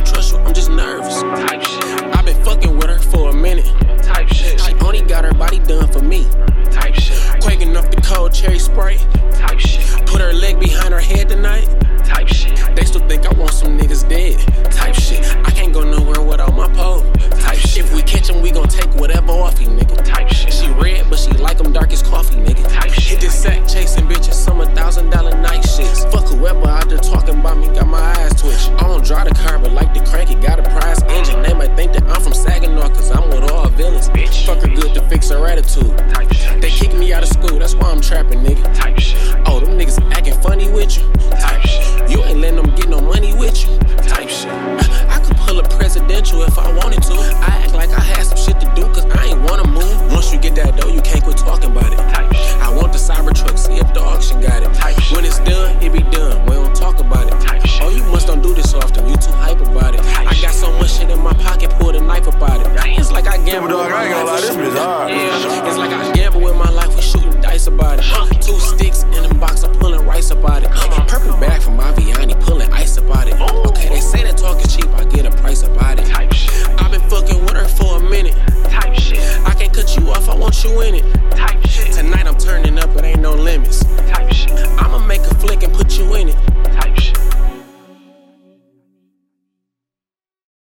trust you, I'm just nervous. Type shit. I've been fucking with her for a minute. Type shit. She only got her body done for me. Type shit. Quaking off the cold cherry Sprite. Type shit. Put her leg behind her head tonight. Type shit. They still think I want some niggas dead. Type shit. I can't go nowhere without my pole. Type shit. If we catch him, we gon' take whatever off you, nigga. Type shit. She red, but she like them dark as coffee, nigga. Type shit. Hit this sack chasing bitches, some $1,000 night shits. Fuck whoever out there talking about me, got my eyes twitch. I don't drive the car, but like the crank, it got a prize engine. They might think that I'm from Saginaw, cause I'm with all villains. Bitch. Fuck her good to fix her attitude. Type shit. They kicked me out of school, that's why I'm trapping, nigga. Type shit. Oh, them niggas acting funny with you. Type shit. You ain't letting them get no money with you. Type shit. I could pull a presidential if I wanted to. I act like I had some shit to do, cause I ain't wanna move. Once you get that dough, you can't quit talking about it. Type shit. I want the Cybertruck, see if the auction got it. Type shit. When it's done, it be done. We don't talk about it. Type shit. Oh, you must don't do this often. You too hype about it. Type I got so much shit in my pocket, pull the knife about it. It's like I gamble. Dog, I ain't gonna lie, this bitch hard. Yeah, it's like I gamble with my life. We shooting dice about it. 2 sticks in a box, I'm pulling rice about it. Purple bag from Aviani, pulling ice about it. Okay, they say that talk is cheap, I get a price about it. Type shit. I've been fucking with her for a minute. Type shit. I can't cut you off, I want you in it. Type shit. Tonight I'm turning up, it ain't no limits. Type shit. I'ma make a flick and put you in it. Type shit.